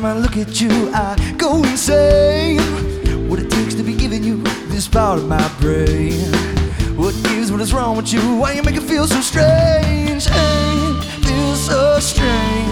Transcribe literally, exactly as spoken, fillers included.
time I look at you, I go insane. What it takes to be giving you this part of my brain. What is, what is wrong with you? Why you make it feel so strange? Hey, feel so strange.